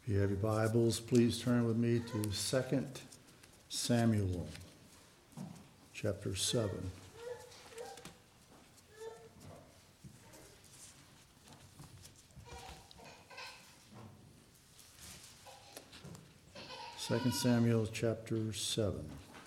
If you have your Bibles, please turn with me to 2 Samuel, chapter 7. Second Samuel, chapter 7.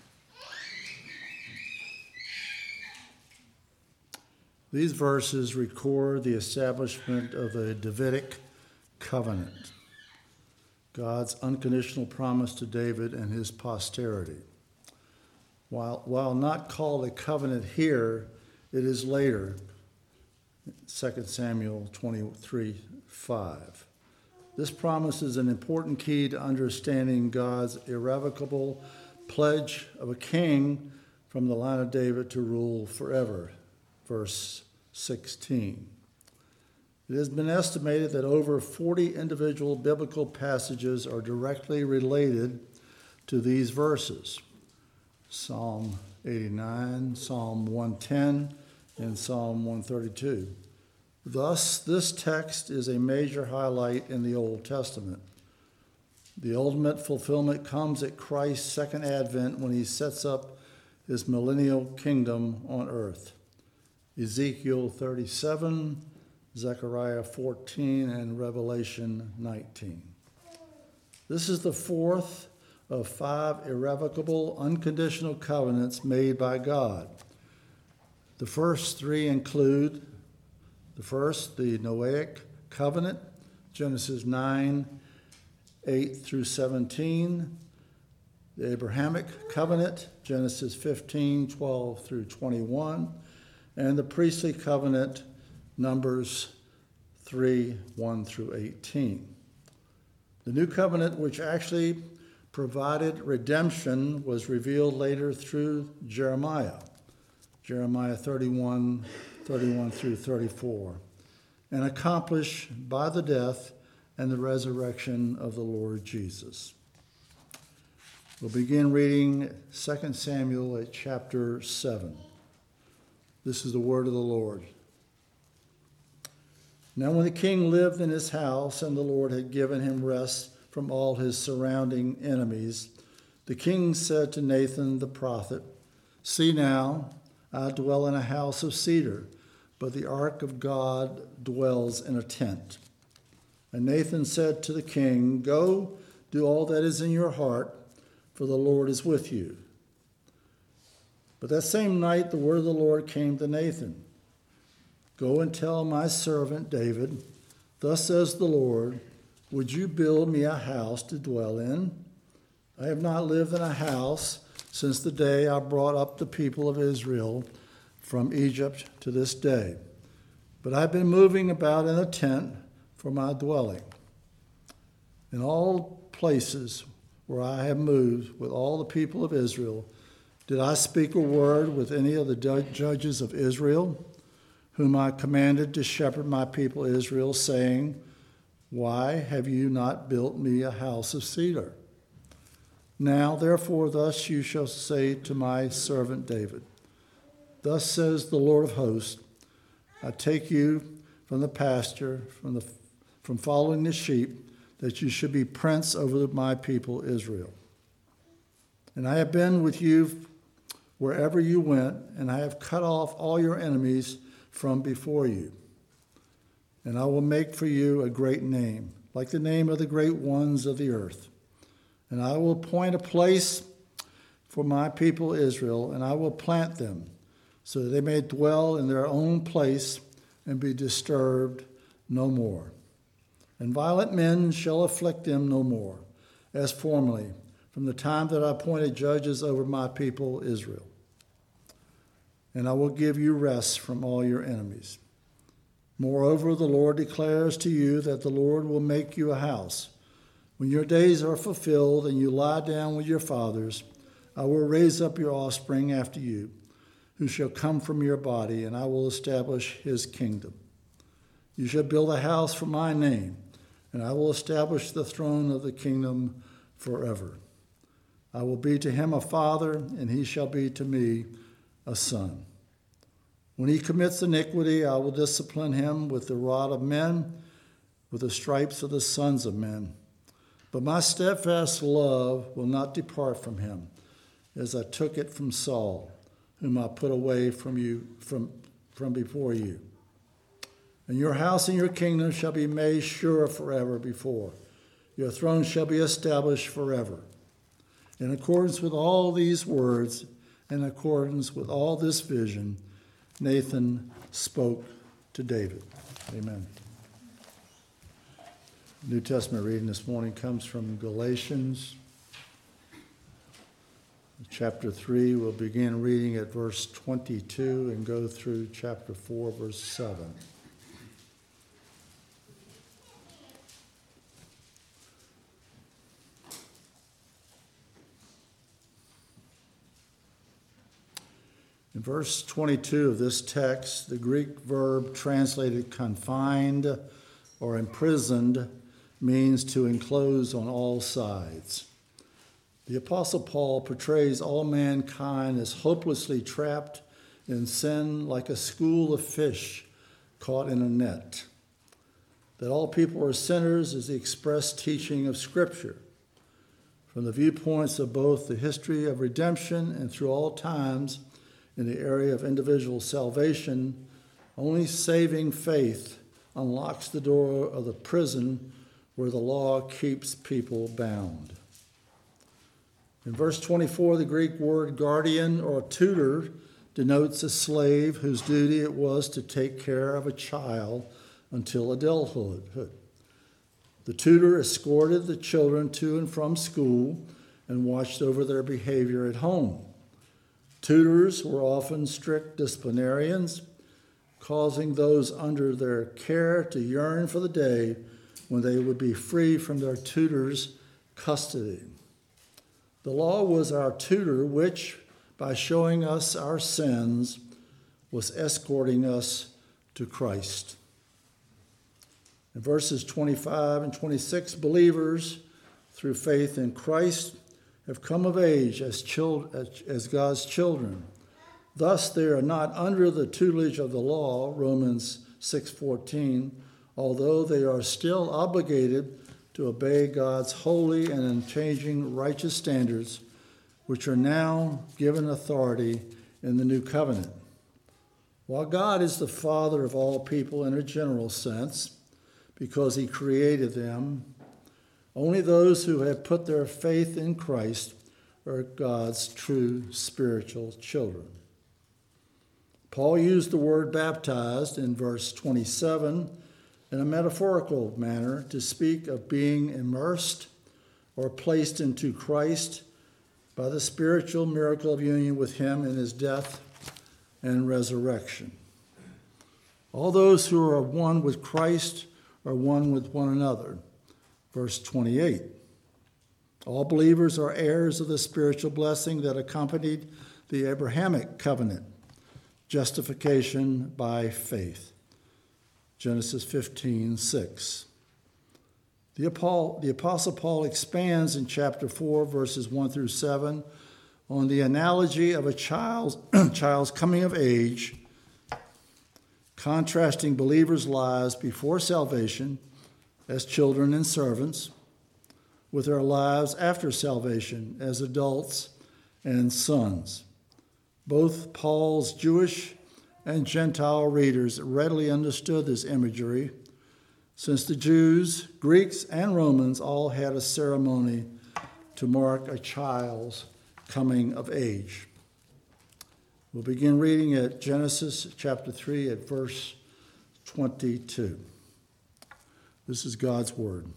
These verses record the establishment of the Davidic covenant, God's unconditional promise to David and his posterity. While not called a covenant here, it is later, 2 Samuel 23:5. This promise is an important key to understanding God's irrevocable pledge of a king from the line of David to rule forever, verse 16. It has been estimated that over 40 individual biblical passages are directly related to these verses. Psalm 89, Psalm 110, and Psalm 132. Thus, this text is a major highlight in the Old Testament. The ultimate fulfillment comes at Christ's second advent when he sets up his millennial kingdom on earth. Ezekiel 37, Zechariah 14, and Revelation 19. This is the fourth of 5 irrevocable, unconditional covenants made by God. The first 3 include the first, the Noahic covenant, Genesis 9, 8 through 17. The Abrahamic covenant, Genesis 15, 12 through 21. And the priestly covenant, Numbers 3, 1 through 18. The new covenant, which actually provided redemption, was revealed later through Jeremiah 31 through 34, and accomplished by the death and the resurrection of the Lord Jesus. We'll begin reading 2 Samuel at chapter 7. This is the word of the Lord. Now when the king lived in his house and the Lord had given him rest from all his surrounding enemies, the king said to Nathan the prophet, "See now, I dwell in a house of cedar, but the ark of God dwells in a tent." And Nathan said to the king, "Go, do all that is in your heart, for the Lord is with you." But that same night the word of the Lord came to Nathan. "Go and tell my servant David, thus says the Lord, would you build me a house to dwell in? I have not lived in a house since the day I brought up the people of Israel from Egypt to this day. But I've been moving about in a tent for my dwelling. In all places where I have moved with all the people of Israel, did I speak a word with any of the judges of Israel, whom I commanded to shepherd my people Israel, saying, why have you not built me a house of cedar? Now, therefore, thus you shall say to my servant David, thus says the Lord of hosts, I take you from the pasture, from following the sheep, that you should be prince over my people Israel. And I have been with you wherever you went, and I have cut off all your enemies from before you. And I will make for you a great name, like the name of the great ones of the earth. And I will appoint a place for my people Israel, and I will plant them, so that they may dwell in their own place and be disturbed no more. And violent men shall afflict them no more, as formerly, from the time that I appointed judges over my people Israel. And I will give you rest from all your enemies. Moreover, the Lord declares to you that the Lord will make you a house. When your days are fulfilled and you lie down with your fathers, I will raise up your offspring after you, who shall come from your body, and I will establish his kingdom. You shall build a house for my name, and I will establish the throne of the kingdom forever. I will be to him a father, and he shall be to me a son. When he commits iniquity, I will discipline him with the rod of men, with the stripes of the sons of men. But my steadfast love will not depart from him, as I took it from Saul, whom I put away from before you. And your house and your kingdom shall be made sure forever before. Your throne shall be established forever. In accordance with all these words, in accordance with all this vision, Nathan spoke to David. Amen. New Testament reading this morning comes from Galatians chapter 3. We'll begin reading at verse 22 and go through chapter 4, verse 7. In verse 22 of this text, the Greek verb translated confined or imprisoned means to enclose on all sides. The Apostle Paul portrays all mankind as hopelessly trapped in sin like a school of fish caught in a net. That all people are sinners is the express teaching of Scripture. From the viewpoints of both the history of redemption and through all times in the area of individual salvation, only saving faith unlocks the door of the prison where the law keeps people bound. In verse 24, the Greek word guardian or tutor denotes a slave whose duty it was to take care of a child until adulthood. The tutor escorted the children to and from school and watched over their behavior at home. Tutors were often strict disciplinarians, causing those under their care to yearn for the day when they would be free from their tutor's custody. The law was our tutor, which, by showing us our sins, was escorting us to Christ. In verses 25 and 26, believers, through faith in Christ, have come of age as God's children. Thus, they are not under the tutelage of the law, Romans 6:14, although they are still obligated to obey God's holy and unchanging righteous standards, which are now given authority in the new covenant. While God is the Father of all people in a general sense, because he created them, only those who have put their faith in Christ are God's true spiritual children. Paul used the word baptized in verse 27 in a metaphorical manner to speak of being immersed or placed into Christ by the spiritual miracle of union with him in his death and resurrection. All those who are one with Christ are one with one another. Verse 28. All believers are heirs of the spiritual blessing that accompanied the Abrahamic covenant, justification by faith. Genesis 15:6. The Apostle Paul expands in chapter 4, verses 1 through 7, on the analogy of a child's coming of age, contrasting believers' lives before salvation as children and servants with their lives after salvation as adults and sons. Both Paul's Jewish and Gentile readers readily understood this imagery, since the Jews, Greeks, and Romans all had a ceremony to mark a child's coming of age. We'll begin reading at Genesis chapter 3 at verse 22. This is God's word.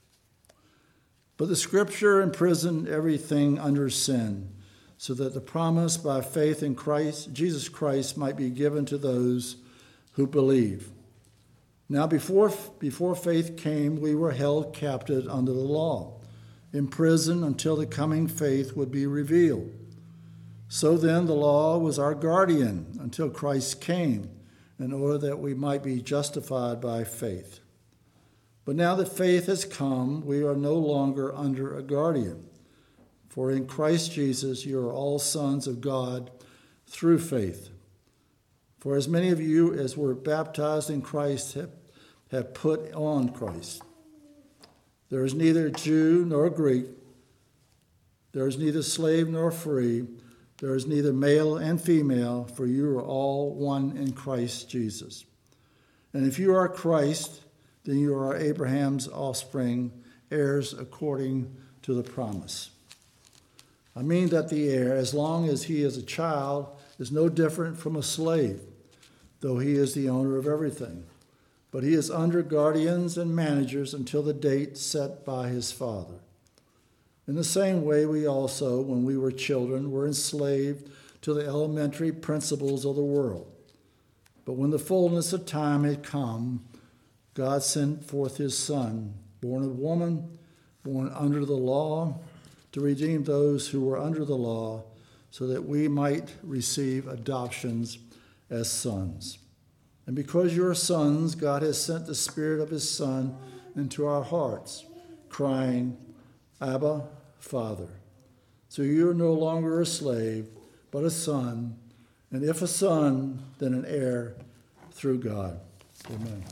But the Scripture imprisoned everything under sin, so that the promise by faith in Christ, Jesus Christ, might be given to those who believe. Now before faith came, we were held captive under the law, imprisoned until the coming faith would be revealed. So then the law was our guardian until Christ came, in order that we might be justified by faith. But now that faith has come, we are no longer under a guardian. For in Christ Jesus you are all sons of God through faith. For as many of you as were baptized in Christ have put on Christ. There is neither Jew nor Greek. There is neither slave nor free. There is neither male and female, for you are all one in Christ Jesus. And if you are Christ, then you are Abraham's offspring, heirs according to the promise. I mean that the heir, as long as he is a child, is no different from a slave, though he is the owner of everything. But he is under guardians and managers until the date set by his father. In the same way, we also, when we were children, were enslaved to the elementary principles of the world. But when the fullness of time had come, God sent forth his Son, born of woman, born under the law, to redeem those who were under the law, so that we might receive adoptions as sons. And because you are sons, God has sent the Spirit of his Son into our hearts, crying, Abba, Father. So you are no longer a slave, but a son, and if a son, then an heir through God. Amen.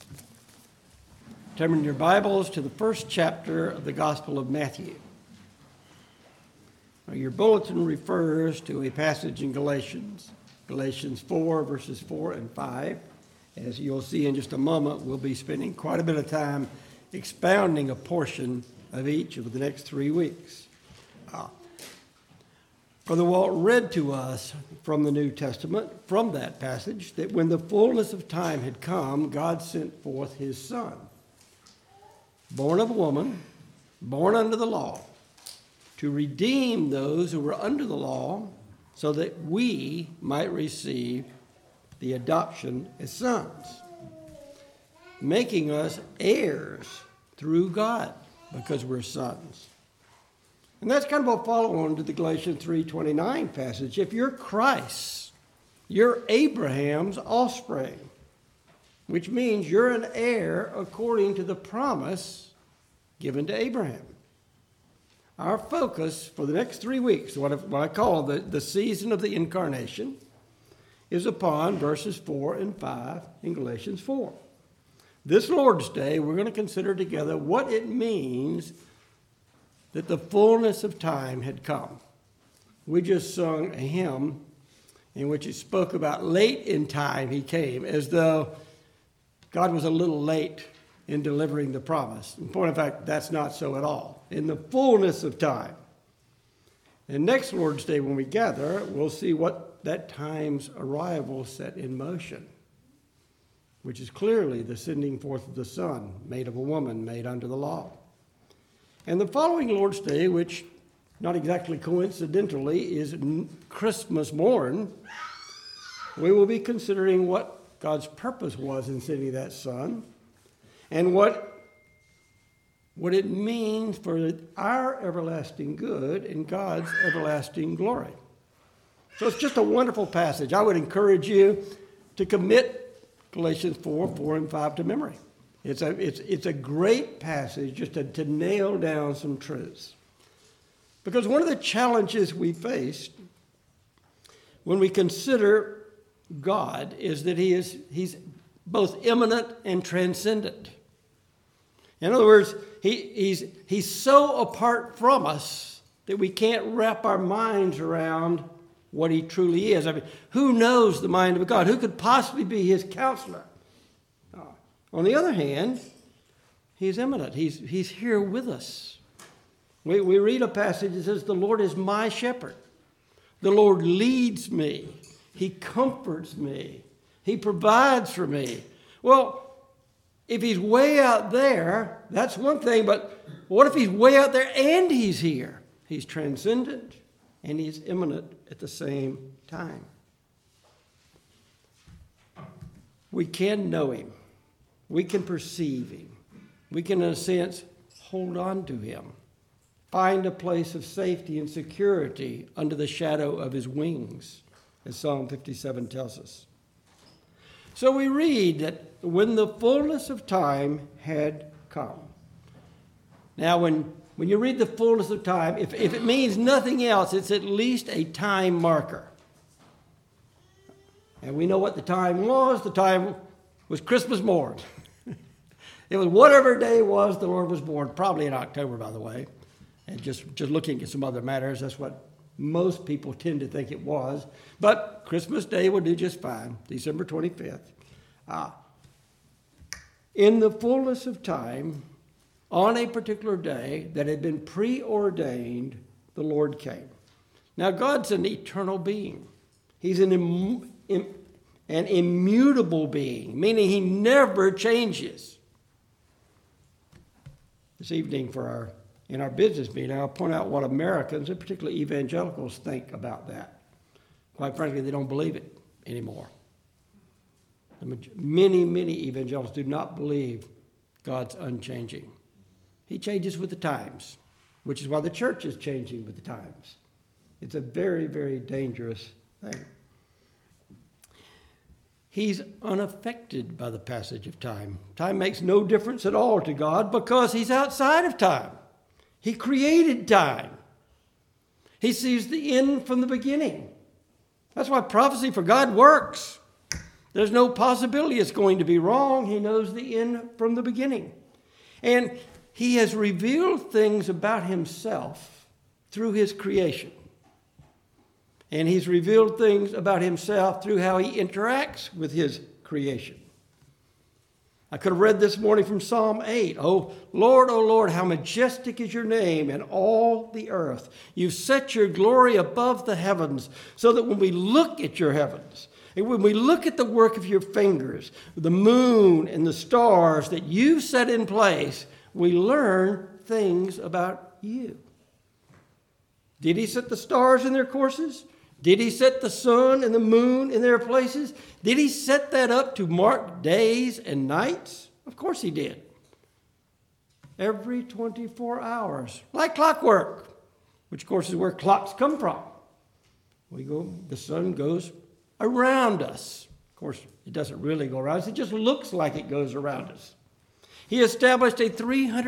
Turn your Bibles to the first chapter of the Gospel of Matthew. Now, your bulletin refers to a passage in Galatians 4, verses 4 and 5. As you'll see in just a moment, we'll be spending quite a bit of time expounding a portion of each of the next 3 weeks. Brother Walt read to us from the New Testament, from that passage, that when the fullness of time had come, God sent forth his Son, born of a woman, born under the law, to redeem those who were under the law, so that we might receive the adoption as sons, making us heirs through God, because we're sons. And that's kind of a follow-on to the Galatians 3:29 passage. If you're Christ, you're Abraham's offspring, which means you're an heir according to the promise given to Abraham. Our focus for the next 3 weeks, what I call the season of the incarnation, is upon verses 4 and 5 in Galatians 4. This Lord's Day, we're going to consider together what it means that the fullness of time had come. We just sung a hymn in which it spoke about late in time he came, as though God was a little late in delivering the promise. In point of fact, that's not so at all. In the fullness of time. And next Lord's Day, when we gather, we'll see what that time's arrival set in motion, which is clearly the sending forth of the Son, made of a woman, made under the law. And the following Lord's Day, which not exactly coincidentally is Christmas morn, we will be considering what God's purpose was in sending that Son and what it means for our everlasting good and God's everlasting glory. So it's just a wonderful passage. I would encourage you to commit Galatians 4 and 5 to memory. It's a great passage just to nail down some truths. Because one of the challenges we face when we consider God is that he's both immanent and transcendent. In other words, he's so apart from us that we can't wrap our minds around what he truly is. I mean, who knows the mind of God? Who could possibly be his counselor? On the other hand, he's immanent. He's here with us. We read a passage that says, the Lord is my shepherd. The Lord leads me. He comforts me. He provides for me. Well, if he's way out there, that's one thing, but what if he's way out there and he's here? He's transcendent and he's immanent at the same time. We can know him. We can perceive him. We can, in a sense, hold on to him. Find a place of safety and security under the shadow of his wings, as Psalm 57 tells us. So we read that when the fullness of time had come. Now, when you read the fullness of time, if it means nothing else, it's at least a time marker. And we know what the time was. The time was Christmas morn. It was whatever day was the Lord was born, probably in October, by the way. And just looking at some other matters, that's what most people tend to think it was. But Christmas Day will do just fine, December 25th. In the fullness of time, on a particular day that had been preordained, the Lord came. Now, God's an eternal being. He's an immutable being, meaning he never changes. This evening in our business meeting, I'll point out what Americans, and particularly evangelicals, think about that. Quite frankly, they don't believe it anymore. Many evangelicals do not believe God's unchanging. He changes with the times, which is why the church is changing with the times. It's a very, very dangerous thing. He's unaffected by the passage of time. Time makes no difference at all to God because he's outside of time. He created time. He sees the end from the beginning. That's why prophecy for God works. There's no possibility it's going to be wrong. He knows the end from the beginning. And he has revealed things about himself through his creation. And he's revealed things about himself through how he interacts with his creation. I could have read this morning from Psalm 8. Oh Lord, how majestic is your name in all the earth. You've set your glory above the heavens, so that when we look at your heavens, and when we look at the work of your fingers, the moon and the stars that you've set in place, we learn things about you. Did he set the stars in their courses? Did he set the sun and the moon in their places? Did he set that up to mark days and nights? Of course he did. Every 24 hours, like clockwork, which of course is where clocks come from. The sun goes around us. Of course, it doesn't really go around us. It just looks like it goes around us. He established a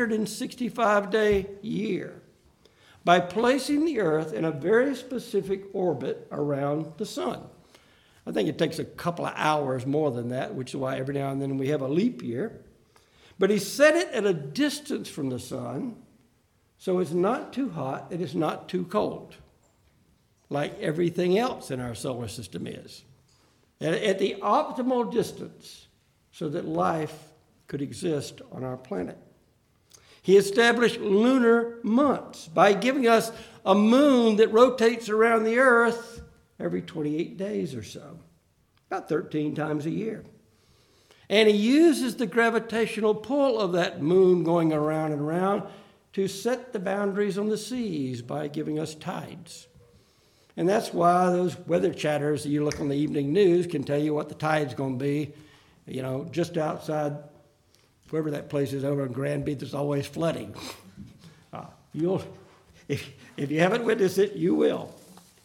365-day year by placing the earth in a very specific orbit around the sun. I think it takes a couple of hours more than that, which is why every now and then we have a leap year. But he set it at a distance from the sun, so it's not too hot and it's not too cold, like everything else in our solar system is. At the optimal distance, so that life could exist on our planet. He established lunar months by giving us a moon that rotates around the earth every 28 days or so, about 13 times a year. And he uses the gravitational pull of that moon going around and around to set the boundaries on the seas by giving us tides. And that's why those weather chatters that you look on the evening news can tell you what the tide's going to be, just outside wherever that place is over in Granby, there's always flooding. If you haven't witnessed it, you will.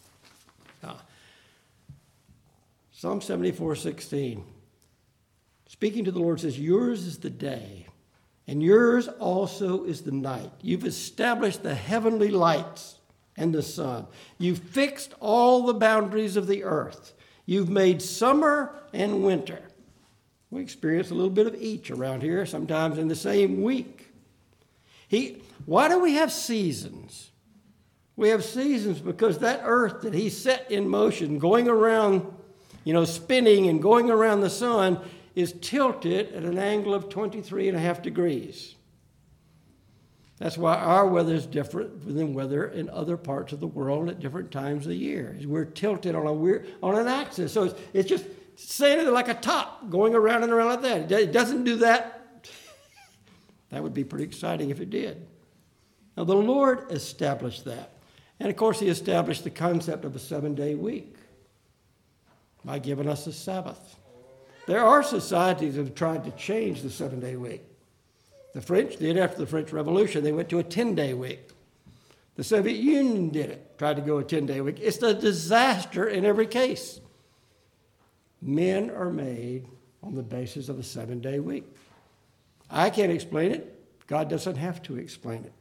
Psalm 74:16. Speaking to the Lord says, yours is the day, and yours also is the night. You've established the heavenly lights and the sun. You've fixed all the boundaries of the earth. You've made summer and winter. We experience a little bit of each around here, sometimes in the same week. Why do we have seasons? We have seasons because that earth that he set in motion, going around, spinning and going around the sun, is tilted at an angle of 23.5 degrees. That's why our weather is different than weather in other parts of the world at different times of the year. We're tilted on an axis. So it's just standing like a top going around and around like that. It doesn't do that. That would be pretty exciting if it did. Now, the Lord established that. And, of course, he established the concept of a 7-day week by giving us a Sabbath. There are societies that have tried to change the 7-day week. The French did after the French Revolution. They went to a 10-day week. The Soviet Union did it, tried to go a 10-day week. It's a disaster in every case. Men are made on the basis of a 7-day week. I can't explain it. God doesn't have to explain it.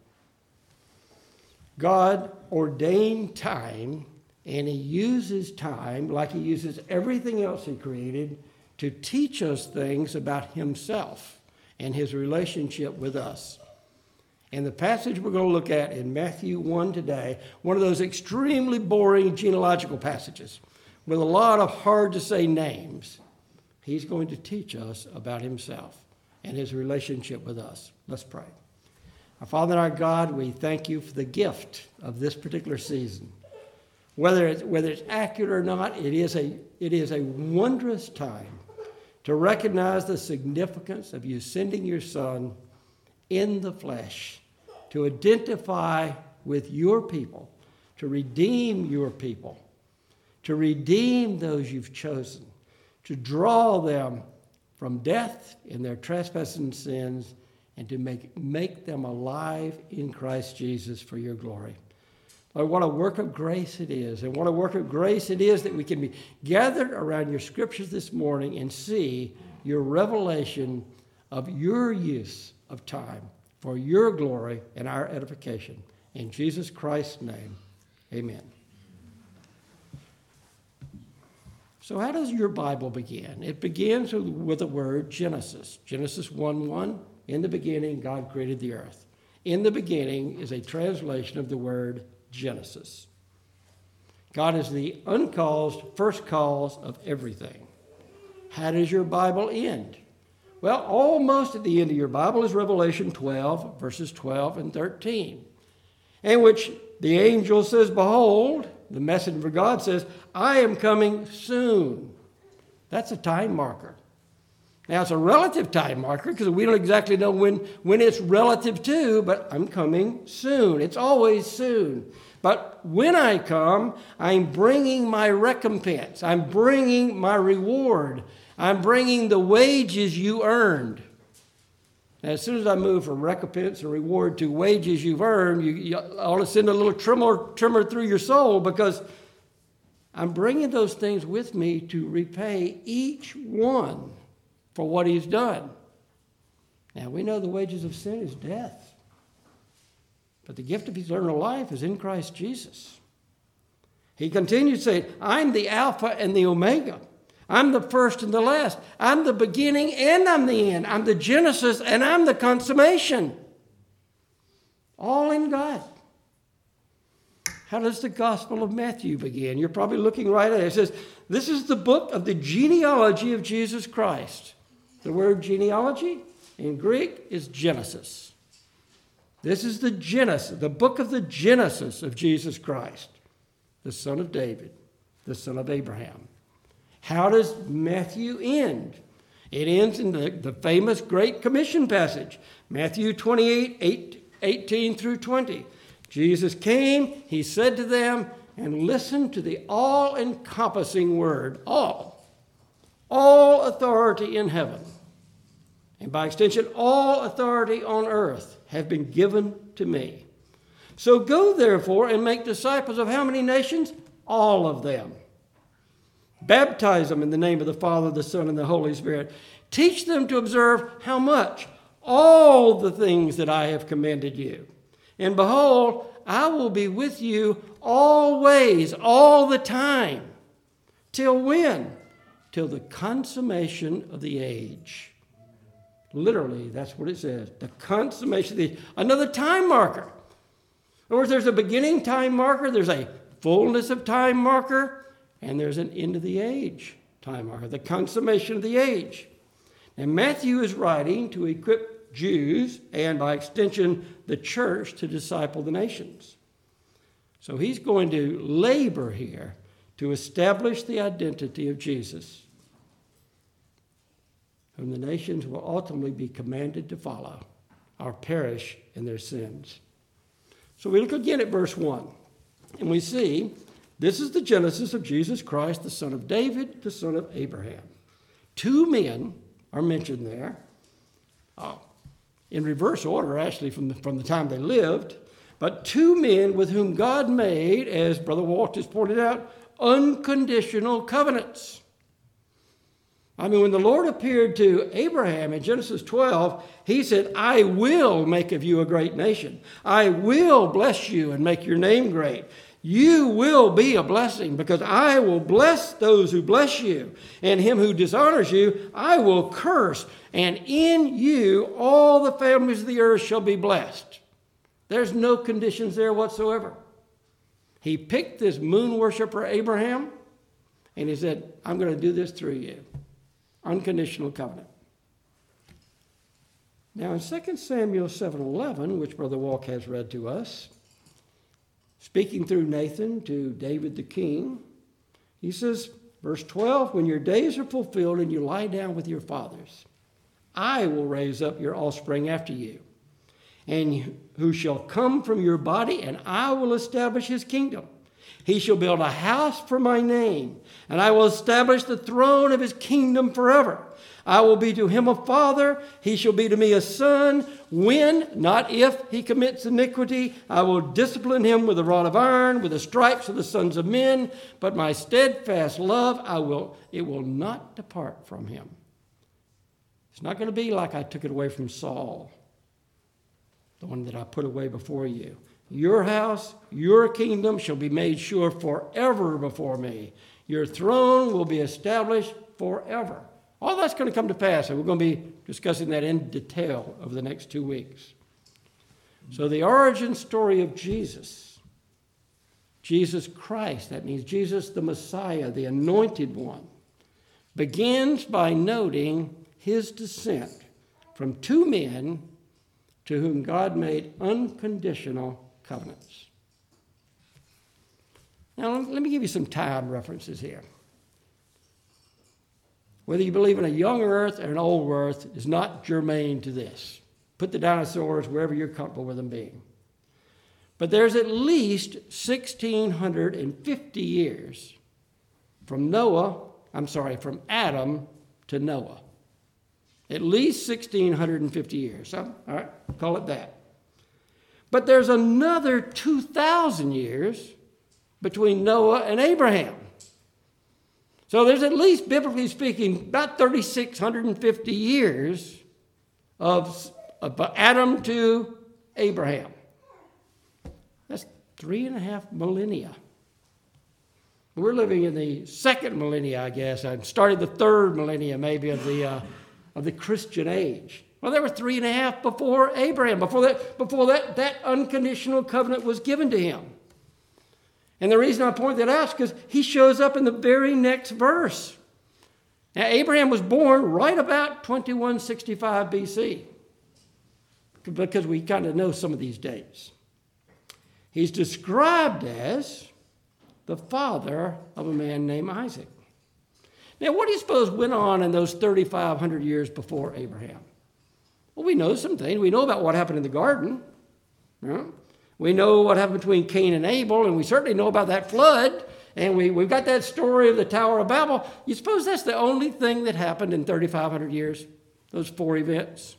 God ordained time, and he uses time, like he uses everything else he created, to teach us things about himself and his relationship with us. And the passage we're going to look at in Matthew 1 today, one of those extremely boring genealogical passages with a lot of hard-to-say names, he's going to teach us about himself and his relationship with us. Let's pray. Our Father and our God, we thank you for the gift of this particular season. Whether it's accurate or not, it is a wondrous time to recognize the significance of you sending your Son in the flesh to identify with your people, to redeem your people, to redeem those you've chosen, to draw them from death in their trespasses and sins, and to make them alive in Christ Jesus for your glory. Lord, what a work of grace it is, and what a work of grace it is that we can be gathered around your scriptures this morning and see your revelation of your use of time for your glory and our edification. In Jesus Christ's name, amen. So how does your Bible begin? It begins with the word Genesis. Genesis 1:1, in the beginning, God created the earth. In the beginning is a translation of the word Genesis. God is the uncaused first cause of everything. How does your Bible end? Well, almost at the end of your Bible is Revelation 12, verses 12 and 13, in which the angel says, behold, the messenger of God says, I am coming soon. That's a time marker. Now, it's a relative time marker because we don't exactly know when it's relative to, but I'm coming soon. It's always soon. But when I come, I'm bringing my recompense. I'm bringing my reward. I'm bringing the wages you earned. And as soon as I move from recompense and reward to wages you've earned, you ought to send a little tremor through your soul, because I'm bringing those things with me to repay each one for what he's done. Now, we know the wages of sin is death, but the gift of eternal life is in Christ Jesus. He continues saying, I'm the Alpha and the Omega. I'm the first and the last. I'm the beginning and I'm the end. I'm the Genesis and I'm the consummation. All in God. How does the Gospel of Matthew begin? You're probably looking right at it. It says, this is the book of the genealogy of Jesus Christ. The word genealogy in Greek is Genesis. This is the Genesis, the book of the Genesis of Jesus Christ, the son of David, the son of Abraham. How does Matthew end? It ends in the famous Great Commission passage, Matthew 28, 18 through 20. Jesus came, he said to them, and listen to the all-encompassing word, all authority in heaven, and by extension, all authority on earth have been given to me. So go, therefore, and make disciples of how many nations? All of them. Baptize them in the name of the Father, the Son, and the Holy Spirit. Teach them to observe how much? All the things that I have commanded you. And behold, I will be with you always, all the time. Till when? Till the consummation of the age. Literally, that's what it says. The consummation of the age. Another time marker. In other words, there's a beginning time marker, there's a fullness of time marker, and there's an end of the age time marker, the consummation of the age. And Matthew is writing to equip Jews and, by extension, the church to disciple the nations. So he's going to labor here to establish the identity of Jesus, whom the nations will ultimately be commanded to follow or perish in their sins. So we look again at verse 1, and we see this is the Genesis of Jesus Christ, the son of David, the son of Abraham. Two men are mentioned there, in reverse order, actually, from the time they lived, but two men with whom God made, as Brother Walt has pointed out, unconditional covenants. I mean, when the Lord appeared to Abraham in Genesis 12, he said, I will make of you a great nation. I will bless you and make your name great. You will be a blessing, because I will bless those who bless you, and him who dishonors you I will curse. And in you all the families of the earth shall be blessed. There's no conditions there whatsoever. He picked this moon worshiper Abraham, and he said, I'm going to do this through you. Unconditional covenant. Now in 2 Samuel 7:11, which Brother Walk has read to us, speaking through Nathan to David the king, he says, verse 12, when your days are fulfilled and you lie down with your fathers, I will raise up your offspring after you, and who shall come from your body, and I will establish his kingdom. He shall build a house for my name, and I will establish the throne of his kingdom forever. I will be to him a father, he shall be to me a son. When, not if, he commits iniquity, I will discipline him with a rod of iron, with the stripes of the sons of men. But my steadfast love, it will not depart from him. It's not going to be like I took it away from Saul, the one that I put away before you. Your house, your kingdom shall be made sure forever before me. Your throne will be established forever. All that's going to come to pass, and we're going to be discussing that in detail over the next 2 weeks. So the origin story of Jesus Christ, that means Jesus the Messiah, the anointed one, begins by noting his descent from two men to whom God made unconditional covenants. Now, let me give you some time references here. Whether you believe in a young earth or an old earth is not germane to this. Put the dinosaurs wherever you're comfortable with them being. But there's at least 1,650 years from Adam to Noah. At least 1,650 years. All right, call it that. But there's another 2,000 years between Noah and Abraham. So there's at least, biblically speaking, about 3,650 years of Adam to Abraham. That's 3.5 millennia. We're living in the second millennia, I guess. I started the third millennia, maybe, of the Christian age. Well, there were 3.5 before Abraham, before that unconditional covenant was given to him. And the reason I point that out is because he shows up in the very next verse. Now, Abraham was born right about 2165 BC, because we kind of know some of these dates. He's described as the father of a man named Isaac. Now, what do you suppose went on in those 3,500 years before Abraham? Well, we know some things. We know about what happened in the garden. Right? We know what happened between Cain and Abel, and we certainly know about that flood. And we've got that story of the Tower of Babel. You suppose that's the only thing that happened in 3,500 years? Those 4 events?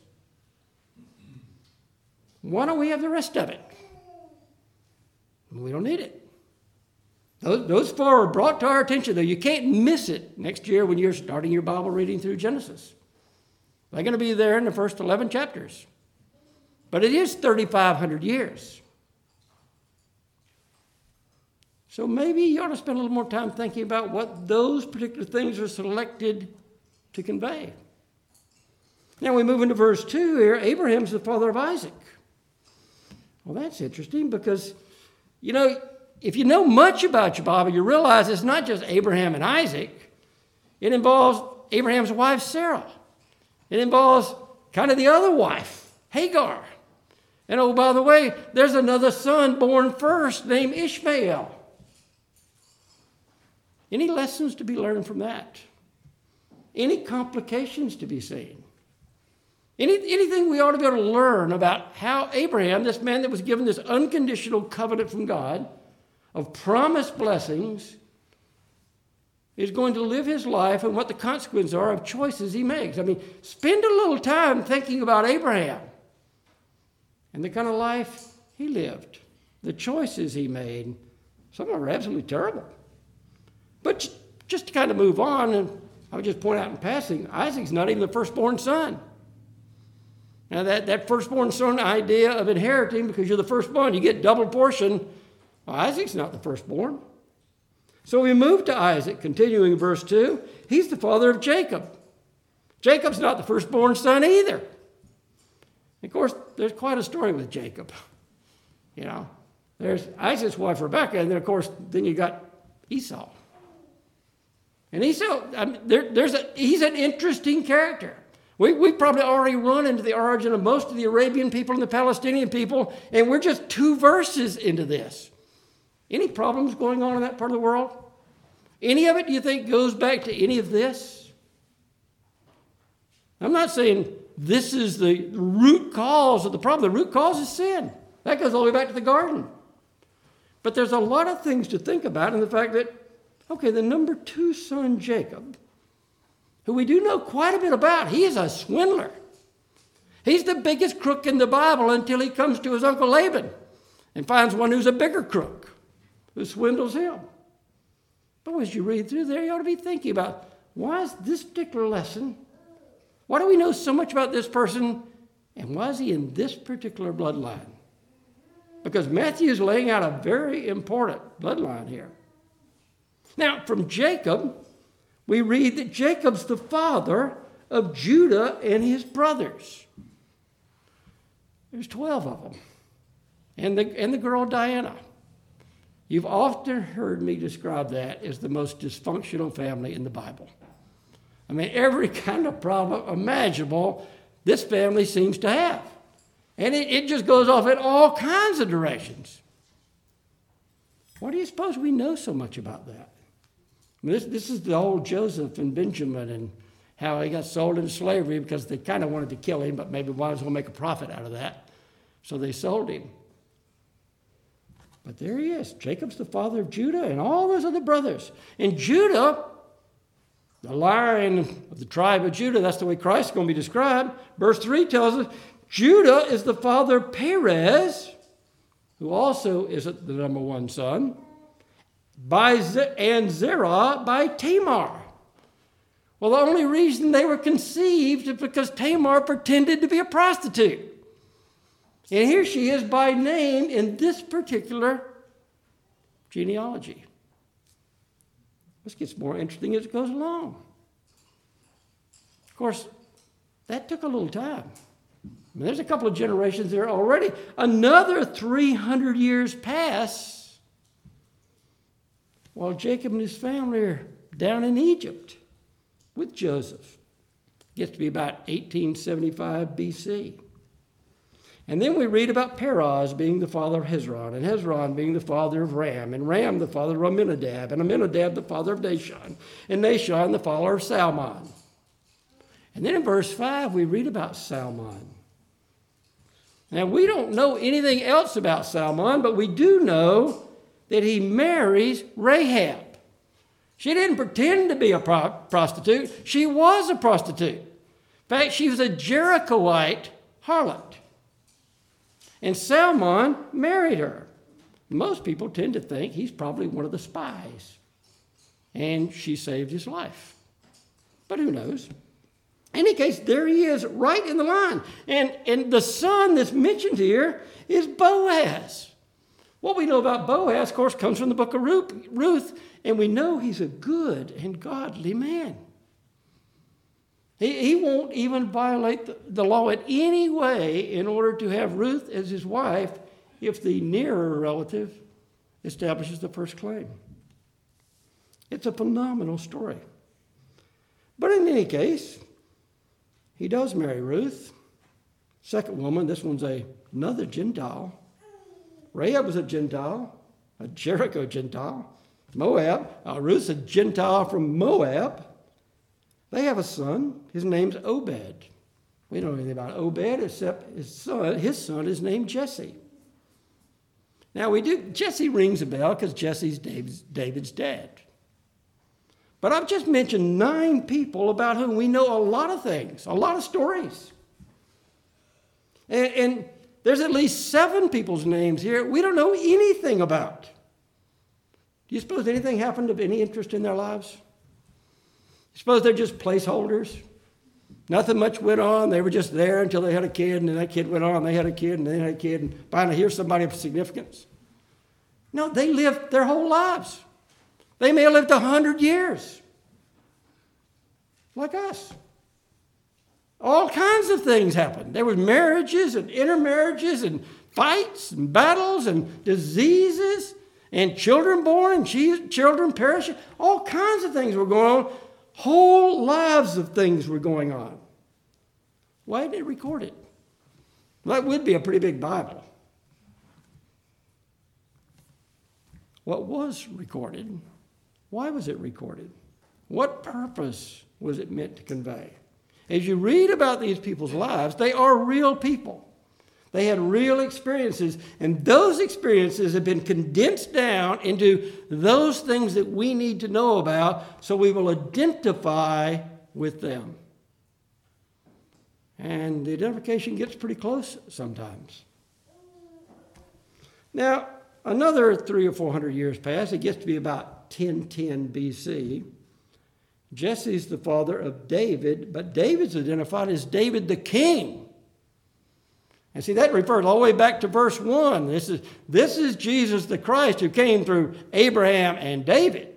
Why don't we have the rest of it? We don't need it. Those 4 are brought to our attention, though. You can't miss it next year when you're starting your Bible reading through Genesis. They're going to be there in the first 11 chapters. But it is 3,500 years. So maybe you ought to spend a little more time thinking about what those particular things are selected to convey. Now we move into verse 2 here. Abraham's the father of Isaac. Well, that's interesting because, if you know much about your Bible, you realize it's not just Abraham and Isaac. It involves Abraham's wife, Sarah. It involves kind of the other wife, Hagar. And oh, by the way, there's another son born first named Ishmael. Any lessons to be learned from that? Any complications to be seen? Anything we ought to be able to learn about how Abraham, this man that was given this unconditional covenant from God of promised blessings, is going to live his life and what the consequences are of choices he makes. I mean, spend a little time thinking about Abraham and the kind of life he lived, the choices he made. Some of them are absolutely terrible. But just to kind of move on, and I would just point out in passing, Isaac's not even the firstborn son. Now that firstborn son idea of inheriting, because you're the firstborn, you get double portion Well, Isaac's not the firstborn. So we move to Isaac, continuing verse 2. He's the father of Jacob. Jacob's not the firstborn son either. Of course, there's quite a story with Jacob. You know, there's Isaac's wife Rebekah, and then, of course, then you got Esau. And Esau, I mean, he's an interesting character. We've probably already run into the origin of most of the Arabian people and the Palestinian people, and we're just 2 verses into this. Any problems going on in that part of the world? Any of it, do you think, goes back to any of this? I'm not saying this is the root cause of the problem. The root cause is sin. That goes all the way back to the garden. But there's a lot of things to think about in the fact that, okay, the number 2 son, Jacob, who we do know quite a bit about, he is a swindler. He's the biggest crook in the Bible until he comes to his uncle Laban and finds one who's a bigger crook, who swindles him. But as you read through there, you ought to be thinking about, why is this particular lesson? Why do we know so much about this person? And why is he in this particular bloodline? Because Matthew is laying out a very important bloodline here. Now, from Jacob, we read that Jacob's the father of Judah and his brothers. There's 12 of them. And the girl Diana. You've often heard me describe that as the most dysfunctional family in the Bible. I mean, every kind of problem imaginable this family seems to have. And it just goes off in all kinds of directions. Why do you suppose we know so much about that? I mean, this is the old Joseph and Benjamin and how he got sold into slavery because they kind of wanted to kill him, but maybe might as well make a profit out of that. So they sold him. But there he is. Jacob's the father of Judah and all those other brothers. And Judah, the line of the tribe of Judah, that's the way Christ is going to be described. Verse 3 tells us Judah is the father of Perez, who also is the number 1 son, and Zerah by Tamar. Well, the only reason they were conceived is because Tamar pretended to be a prostitute. And here she is by name in this particular genealogy. This gets more interesting as it goes along. Of course, that took a little time. I mean, there's a couple of generations there already. Another 300 years pass while Jacob and his family are down in Egypt with Joseph. Gets to be about 1875 BC. And then we read about Perez being the father of Hezron, and Hezron being the father of Ram, and Ram the father of Amminadab, and Amminadab the father of Nahshon, and Nahshon the father of Salmon. And then in verse 5, we read about Salmon. Now, we don't know anything else about Salmon, but we do know that he marries Rahab. She didn't pretend to be a prostitute. She was a prostitute. In fact, she was a Jerichoite harlot. And Salmon married her. Most people tend to think he's probably one of the spies. And she saved his life. But who knows? In any case, there he is right in the line. And the son that's mentioned here is Boaz. What we know about Boaz, of course, comes from the book of Ruth. And we know he's a good and godly man. He won't even violate the law in any way in order to have Ruth as his wife if the nearer relative establishes the first claim. It's a phenomenal story. But in any case, he does marry Ruth. Second woman, this one's another Gentile. Rahab was a Gentile, a Jericho Gentile. Moab, Ruth's a Gentile from Moab. They have a son. His name's Obed. We don't know anything about Obed except his son is named Jesse. Now Jesse rings a bell because Jesse's David's dad. But I've just mentioned 9 people about whom we know a lot of things, a lot of stories. And there's at least 7 people's names here we don't know anything about. Do you suppose anything happened of any interest in their lives? Suppose they're just placeholders. Nothing much went on. They were just there until they had a kid, and then that kid went on, and they had a kid, and they had a kid, and finally here's somebody of significance. No, they lived their whole lives. They may have lived 100 years, like us. All kinds of things happened. There was marriages and intermarriages and fights and battles and diseases and children born and children perishing. All kinds of things were going on. Whole lives of things were going on. Why didn't it record it? Well, that would be a pretty big Bible. What was recorded? Why was it recorded? What purpose was it meant to convey? As you read about these people's lives, they are real people. They had real experiences, and those experiences have been condensed down into those things that we need to know about so we will identify with them. And the identification gets pretty close sometimes. Now, another 300 or 400 years pass. It gets to be about 1010 BC. Jesse's the father of David, but David's identified as David the king. And see, that refers all the way back to verse 1. This is Jesus the Christ who came through Abraham and David.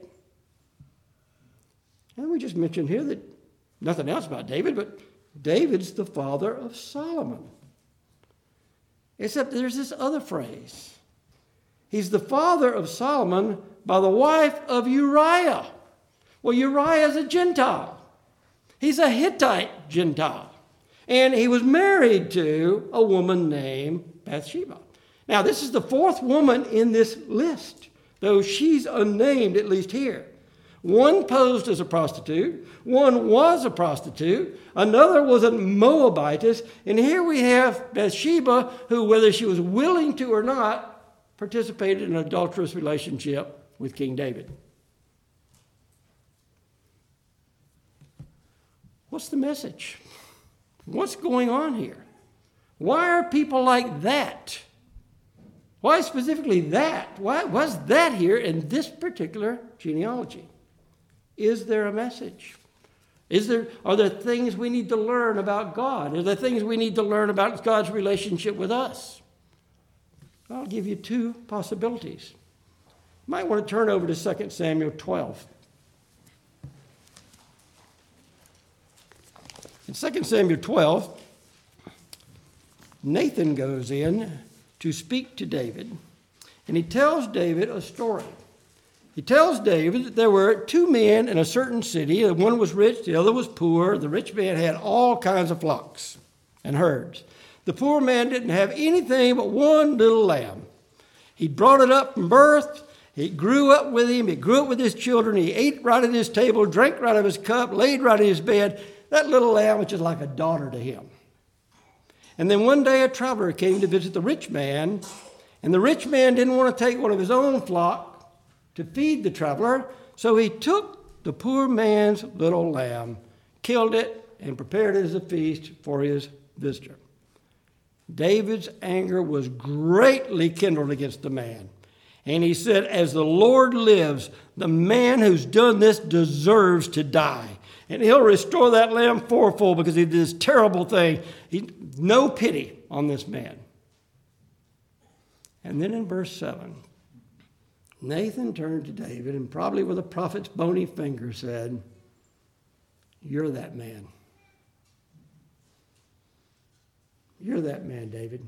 And we just mentioned here that nothing else about David, but David's the father of Solomon. Except there's this other phrase. He's the father of Solomon by the wife of Uriah. Well, Uriah is a Gentile. He's a Hittite Gentile. And he was married to a woman named Bathsheba. Now, this is the fourth woman in this list, though she's unnamed, at least here. One posed as a prostitute. One was a prostitute. Another was a Moabitess. And here we have Bathsheba, who, whether she was willing to or not, participated in an adulterous relationship with King David. What's the message? What's going on here? Why are people like that? Why specifically that? Why was that here in this particular genealogy? Is there a message? Are there things we need to learn about God? Are there things we need to learn about God's relationship with us? I'll give you two possibilities. You might want to turn over to 2 Samuel 12. In 2 Samuel 12, Nathan goes in to speak to David, and he tells David a story. He tells David that there were two men in a certain city. One was rich, the other was poor. The rich man had all kinds of flocks and herds. The poor man didn't have anything but one little lamb. He brought it up from birth. He grew up with him. He grew up with his children. He ate right at his table, drank right out of his cup, laid right in his bed. That little lamb was just like a daughter to him. And then one day a traveler came to visit the rich man, and the rich man didn't want to take one of his own flock to feed the traveler, so he took the poor man's little lamb, killed it, and prepared it as a feast for his visitor. David's anger was greatly kindled against the man. And he said, "As the Lord lives, the man who's done this deserves to die. And he'll restore that lamb fourfold because he did this terrible thing." No pity on this man. And then in verse 7, Nathan turned to David and probably with a prophet's bony finger said, "You're that man. You're that man, David.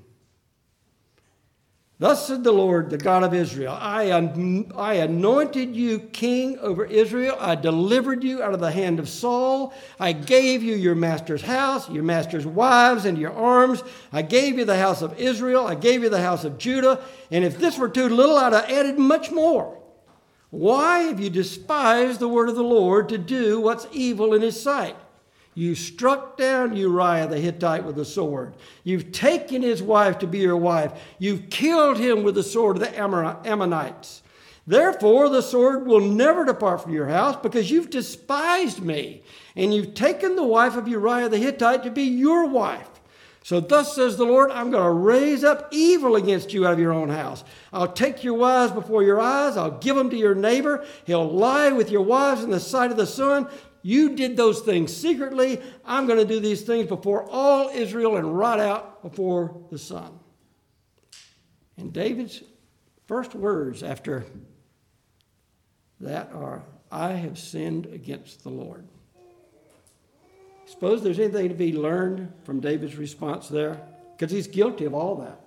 Thus said the Lord, the God of Israel, I anointed you king over Israel. I delivered you out of the hand of Saul. I gave you your master's house, your master's wives, and your arms. I gave you the house of Israel. I gave you the house of Judah. And if this were too little, I'd have added much more. Why have you despised the word of the Lord to do what's evil in his sight? You struck down Uriah the Hittite with a sword. You've taken his wife to be your wife. You've killed him with the sword of the Ammonites. Therefore, the sword will never depart from your house because you've despised me, and you've taken the wife of Uriah the Hittite to be your wife. So thus says the Lord, I'm going to raise up evil against you out of your own house. I'll take your wives before your eyes. I'll give them to your neighbor. He'll lie with your wives in the sight of the sun. You did those things secretly. I'm going to do these things before all Israel and right out before the sun." And David's first words after that are, I have sinned against the Lord. Suppose there's anything to be learned from David's response there, because he's guilty of all that.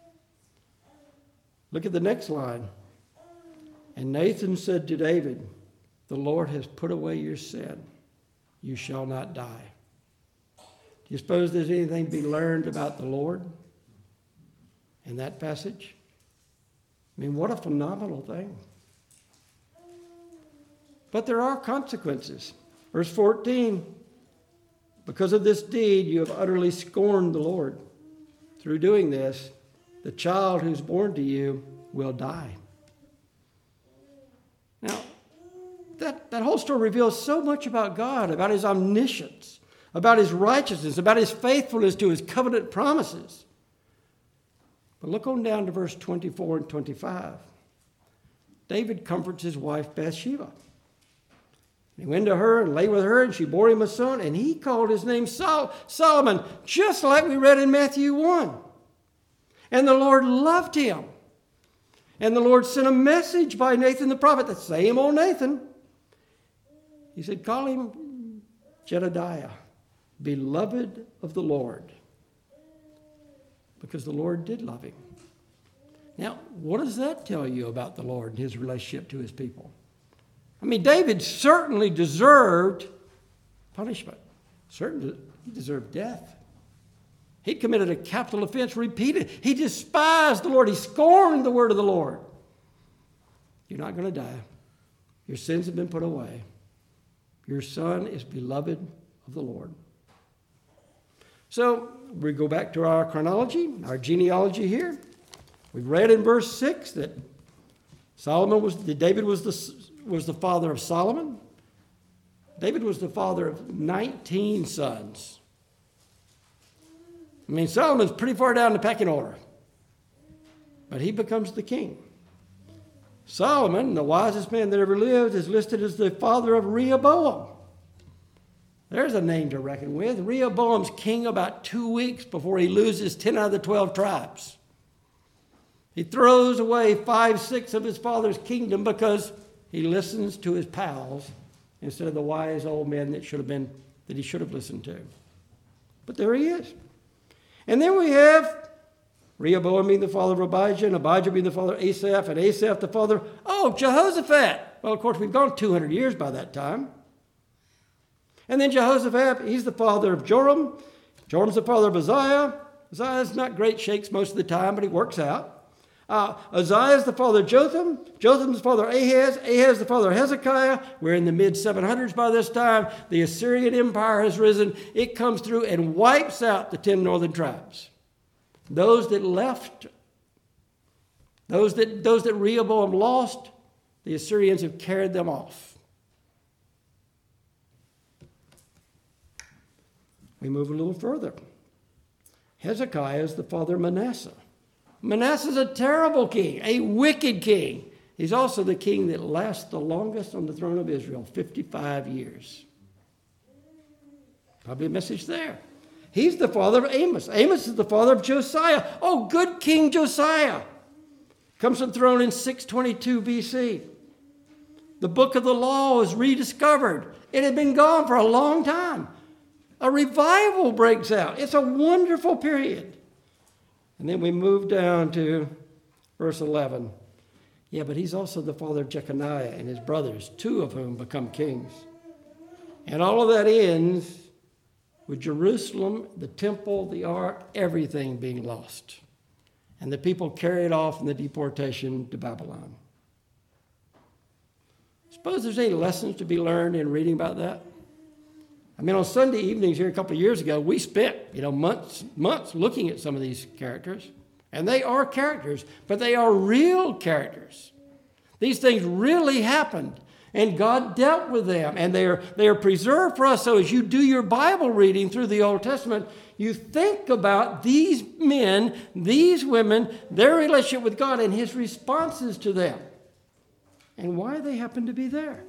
Look at the next line. And Nathan said to David, the Lord has put away your sin. You shall not die. Do you suppose there's anything to be learned about the Lord in that passage? I mean, what a phenomenal thing. But there are consequences. Verse 14, because of this deed, you have utterly scorned the Lord. Through doing this, the child who's born to you will die. Now, that whole story reveals so much about God, about his omniscience, about his righteousness, about his faithfulness to his covenant promises. But look on down to verse 24 and 25. David comforts his wife Bathsheba. He went to her and lay with her, and she bore him a son, and he called his name Solomon, just like we read in Matthew 1. And the Lord loved him. And the Lord sent a message by Nathan the prophet, the same old Nathan. He said, call him Jedediah, beloved of the Lord. Because the Lord did love him. Now, what does that tell you about the Lord and his relationship to his people? I mean, David certainly deserved punishment. Certainly, he deserved death. He committed a capital offense repeated. He despised the Lord. He scorned the word of the Lord. You're not going to die. Your sins have been put away. Your son is beloved of the Lord. So we go back to our chronology, our genealogy here. We've read in verse 6 that David was the father of Solomon. David was the father of 19 sons. I mean, Solomon's pretty far down the pecking order. But he becomes the king. Solomon, the wisest man that ever lived, is listed as the father of Rehoboam. There's a name to reckon with. Rehoboam's king about 2 weeks before he loses 10 out of the 12 tribes. He throws away 5/6 of his father's kingdom because he listens to his pals instead of the wise old men that he should have listened to. But there he is. And then we have Rehoboam being the father of Abijah, and Abijah being the father of Asaph, and Asaph the father of Jehoshaphat. Well, of course, we've gone 200 years by that time. And then Jehoshaphat, he's the father of Joram. Joram's the father of Uzziah. Uzziah's not great shakes most of the time, but he works out. Uzziah's the father of Jotham. Jotham's the father of Ahaz. Ahaz the father of Hezekiah. We're in the mid-700s by this time. The Assyrian Empire has risen. It comes through and wipes out the 10 northern tribes. Those that left, those that Rehoboam lost, the Assyrians have carried them off. We move a little further. Hezekiah is the father of Manasseh. Manasseh's a terrible king, a wicked king. He's also the king that lasts the longest on the throne of Israel, 55 years. Probably a message there. He's the father of Amos. Amos is the father of Josiah. Oh, good King Josiah. Comes to the throne in 622 BC. The book of the law is rediscovered. It had been gone for a long time. A revival breaks out. It's a wonderful period. And then we move down to verse 11. Yeah, but he's also the father of Jeconiah and his brothers, 2 of whom become kings. And all of that ends with Jerusalem, the temple, the ark, everything being lost. And the people carried off in the deportation to Babylon. Suppose there's any lessons to be learned in reading about that? I mean, on Sunday evenings here a couple of years ago, we spent, months looking at some of these characters. And they are characters, but they are real characters. These things really happened, and God dealt with them, and they are preserved for us. So as you do your Bible reading through the Old Testament, you think about these men, these women, their relationship with God, and his responses to them, and why they happen to be there.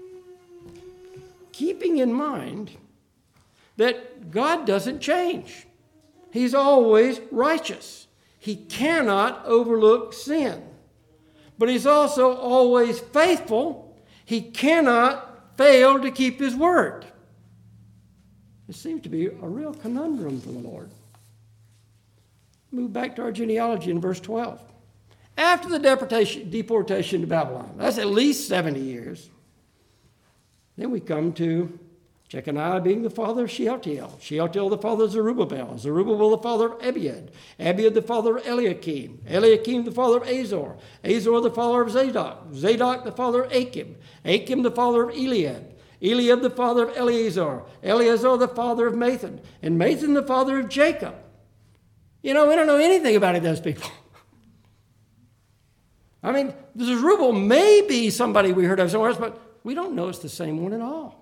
Keeping in mind that God doesn't change. He's always righteous. He cannot overlook sin. but he's also always faithful. He cannot fail to keep his word. It seems to be a real conundrum for the Lord. Move back to our genealogy in verse 12. After the deportation to Babylon, that's at least 70 years. Then we come to Jeconiah being the father of Shealtiel. Shealtiel the father of Zerubbabel. Zerubbabel the father of Abiud. Abiud the father of Eliakim. Eliakim the father of Azor. Azor the father of Zadok. Zadok the father of Achim. Achim the father of Eliab. Eliab the father of Eleazar. Eleazar the father of Mathan. And Mathan the father of Jacob. You know, we don't know anything about any of those people. I mean, Zerubbabel may be somebody we heard of somewhere else, but we don't know it's the same one at all.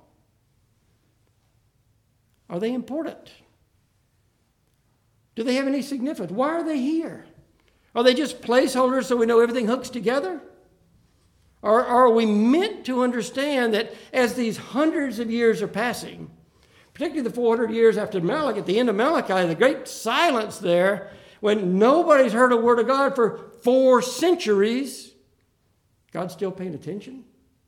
Are they important? Do they have any significance? Why are they here? Are they just placeholders so we know everything hooks together? Or are we meant to understand that as these hundreds of years are passing, particularly the 400 years after Malachi, at the end of Malachi, the great silence there, when nobody's heard a word of God for 4 centuries, God's still paying attention?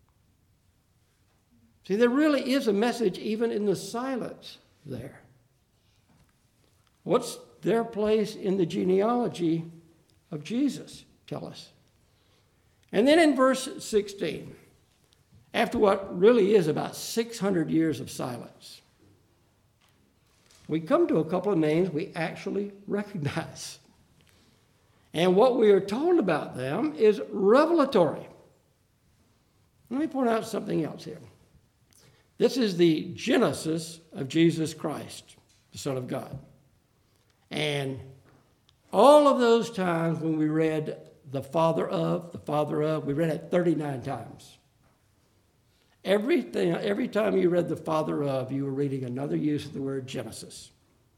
See, there really is a message even in the silence there. What's their place in the genealogy of Jesus? Tell us. And then in verse 16, after what really is about 600 years of silence, we come to a couple of names we actually recognize. And what we are told about them is revelatory. Let me point out something else here. This is the genesis of Jesus Christ, the Son of God. And all of those times when we read the father of, we read it 39 times. Every time you read the father of, you were reading another use of the word Genesis.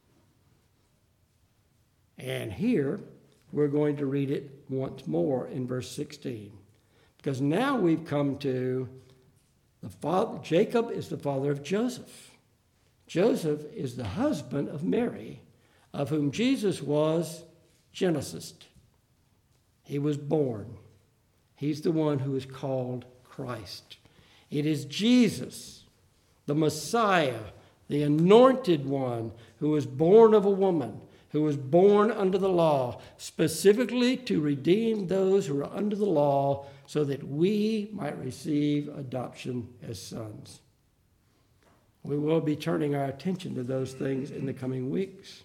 And here, we're going to read it once more in verse 16. Because now we've come to Jacob is the father of Joseph. Joseph is the husband of Mary, of whom Jesus was Genesis. He was born. He's the one who is called Christ. It is Jesus, the Messiah, the anointed one, who was born of a woman, who was born under the law, specifically to redeem those who are under the law, so that we might receive adoption as sons. We will be turning our attention to those things in the coming weeks.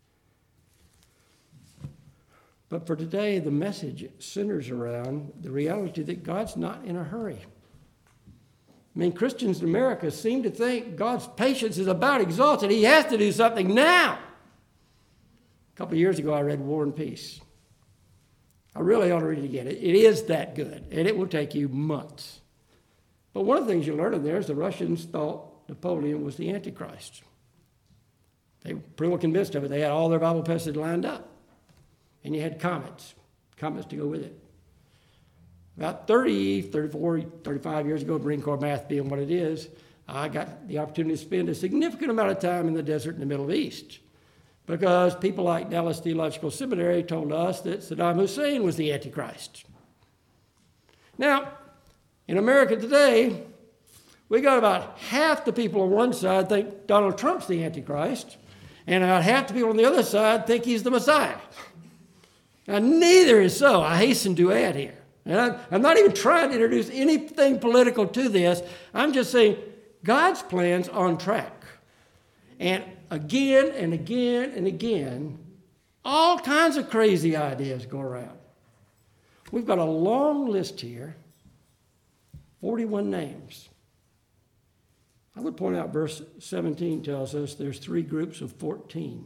But for today, the message centers around the reality that God's not in a hurry. I mean, Christians in America seem to think God's patience is about exhausted. He has to do something now. A couple of years ago, I read War and Peace. I really ought to read it again. It is that good, and it will take you months. But one of the things you learn in there is the Russians thought Napoleon was the Antichrist. They were pretty well convinced of it. They had all their Bible passages lined up. And you had comments to go with it. About 30, 34, 35 years ago, Marine Corps math being what it is, I got the opportunity to spend a significant amount of time in the desert in the Middle East. Because people like Dallas Theological Seminary told us that Saddam Hussein was the Antichrist. Now, in America today, we got about half the people on one side think Donald Trump's the Antichrist, and about half the people on the other side think he's the Messiah. Now, neither is so, I hasten to add here. And I'm not even trying to introduce anything political to this. I'm just saying God's plan's on track. And again and again and again, all kinds of crazy ideas go around. We've got a long list here, 41 names. I would point out verse 17 tells us there's 3 groups of 14.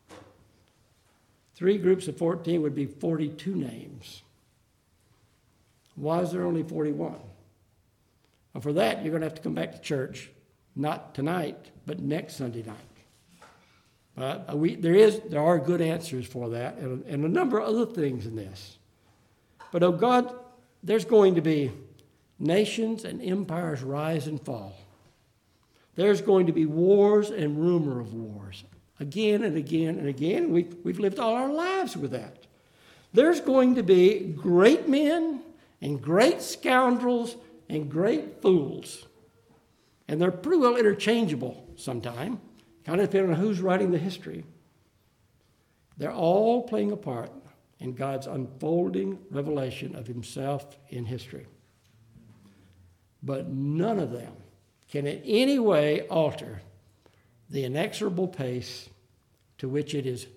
3 groups of 14 would be 42 names. Why is there only 41? Well, for that, you're going to have to come back to church, not tonight, but next Sunday night. But there are good answers for that, and a number of other things in this. But, oh God, there's going to be nations and empires rise and fall. There's going to be wars and rumor of wars, again and again and again. We've lived all our lives with that. There's going to be great men and great scoundrels and great fools. And they're pretty well interchangeable sometimes, kind of depending on who's writing the history. They're all playing a part in God's unfolding revelation of himself in history. But none of them can in any way alter the inexorable pace to which it is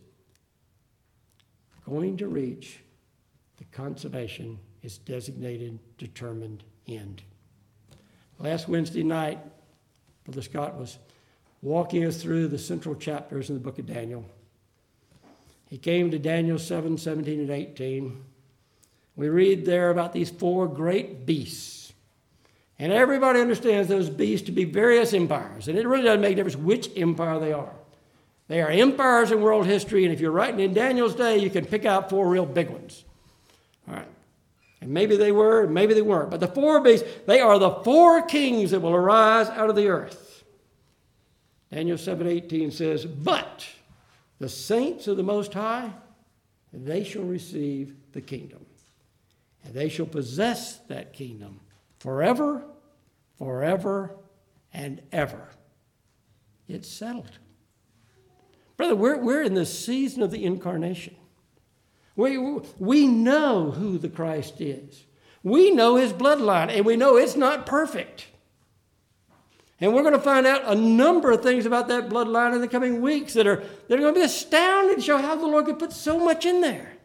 going to reach the consummation, its designated, determined end. Last Wednesday night, Brother Scott was walking us through the central chapters in the book of Daniel. He came to Daniel 7, 17, and 18. We read there about these four great beasts. And everybody understands those beasts to be various empires. And it really doesn't make a difference which empire they are. They are empires in world history, and if you're writing in Daniel's day, you can pick out four real big ones. All right. And maybe they were, maybe they weren't. But the four beasts, they are the four kings that will arise out of the earth. Daniel 7:18 says, "But the saints of the Most High, they shall receive the kingdom. And they shall possess that kingdom forever, forever, and ever." It's settled. Brother, we're in the season of the incarnation. We know who the Christ is. We know his bloodline, and we know it's not perfect. And we're going to find out a number of things about that bloodline in the coming weeks that are going to be astounding to show how the Lord could put so much in there.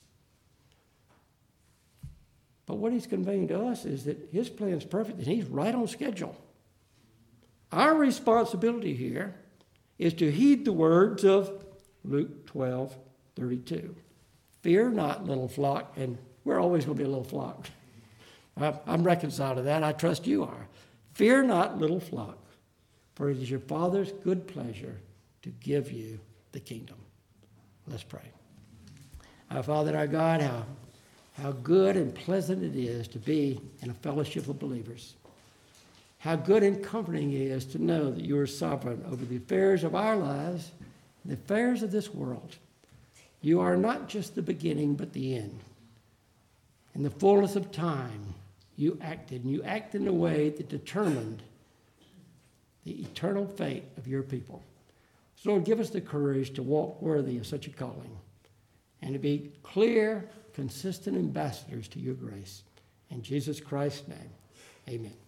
But what he's conveying to us is that his plan is perfect and he's right on schedule. Our responsibility here is to heed the words of Luke 12:32. "Fear not, little flock," and we're always going to be a little flock. I'm reconciled to that. I trust you are. "Fear not, little flock, for it is your Father's good pleasure to give you the kingdom." Let's pray. Our Father, our God, how good and pleasant it is to be in a fellowship of believers. How good and comforting it is to know that you are sovereign over the affairs of our lives and the affairs of this world. You are not just the beginning, but the end. In the fullness of time, you acted, and you acted in a way that determined the eternal fate of your people. So, Lord, give us the courage to walk worthy of such a calling and to be clear, consistent ambassadors to your grace. In Jesus Christ's name, amen.